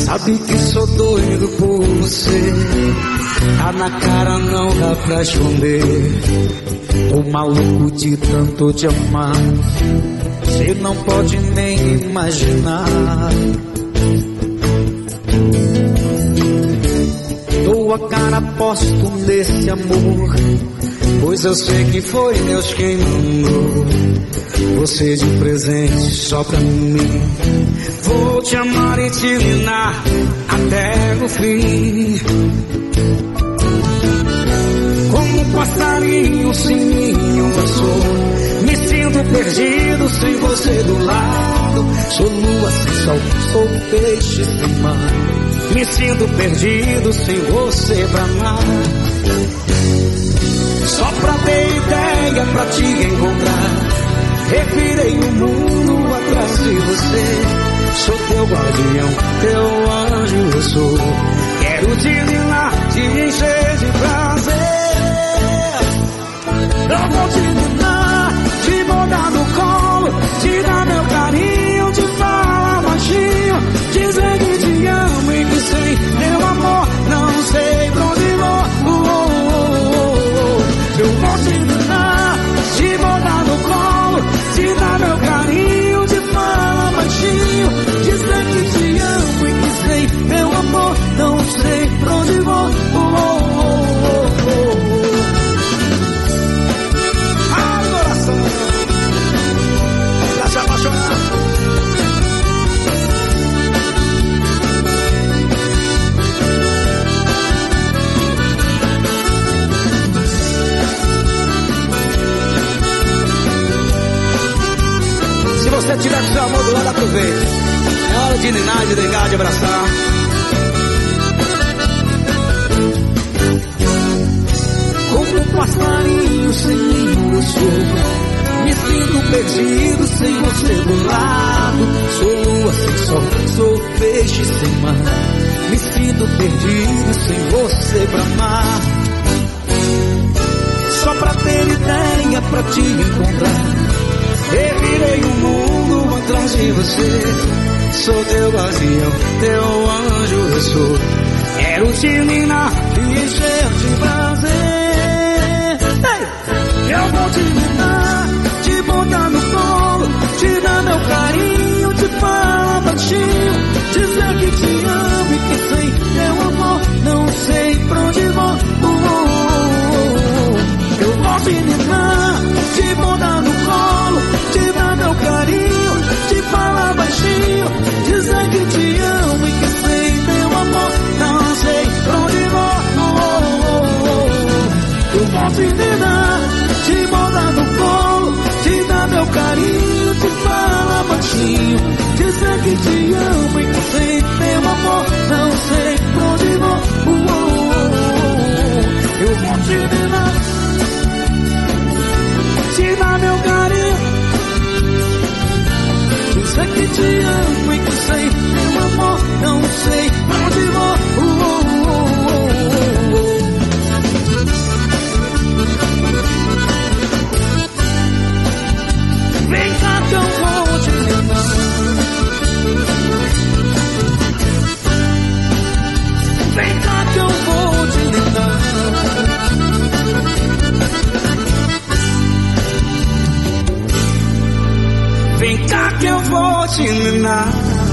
Sabe que sou doido por você, tá na cara, não dá pra esconder. Tô maluco de tanto te amar, cê não pode nem imaginar. Dou a cara, aposto nesse amor, pois eu sei que foi Deus quem mandou você de presente só pra mim. Vou te amar e te minar até o fim. Como um passarinho sem ninho eu sou, me sinto perdido sem você do lado. Sou lua sem sol, sou peixe sem mar, me sinto perdido sem você pra amar. Só pra ter ideia, pra te encontrar, revirei o mundo atrás de você. Sou teu guardião, teu anjo eu sou. Quero te minar, te encher de prazer. Eu vou te minar, te botar no colo, te dar meu carinho, te falar baixinho, dizer que te amo e que sem meu amor não sei pra onde vou. Eu vou te minar, te botar no colo, te dar meu carinho, te falar baixinho, dizer que te amo e que sem meu amor não sei pra onde vou. Ah, coração, pra se apaixonar. Se você tiver com seu amor do lado, aproveita. É hora de ninar, de ligar, de abraçar. Como um passarinho sem ninho eu sou, me sinto perdido sem você do lado. Sou lua sem sol, sou peixe sem mar, me sinto perdido sem você pra amar. Só pra ter ideia, pra te encontrar, revirei o mundo atrás de você. Sou teu guardião, teu anjo eu sou. Quero te minar e encher de prazer. Ei! Eu vou te minar, te botar no colo, te dar meu carinho, te falar baixinho, dizer que te amo e que sem meu amor não sei pra onde vou. Eu vou te minar, te botar no colo, te dar meu carinho, te falar baixinho, dizer que te amo e que sem meu amor não sei pra onde vou. Eu vou te minar, te botar no colo, te dar meu carinho, te falar baixinho, dizer que te amo e que sem meu amor não sei pra onde vou. Eu vou te minar, te dar meu carinho, dizer que te amo e que sem meu amor não sei pra onde vou. Vem cá que eu vou te minar, vem cá que eu vou te minar. Vem cá que eu vou te minar.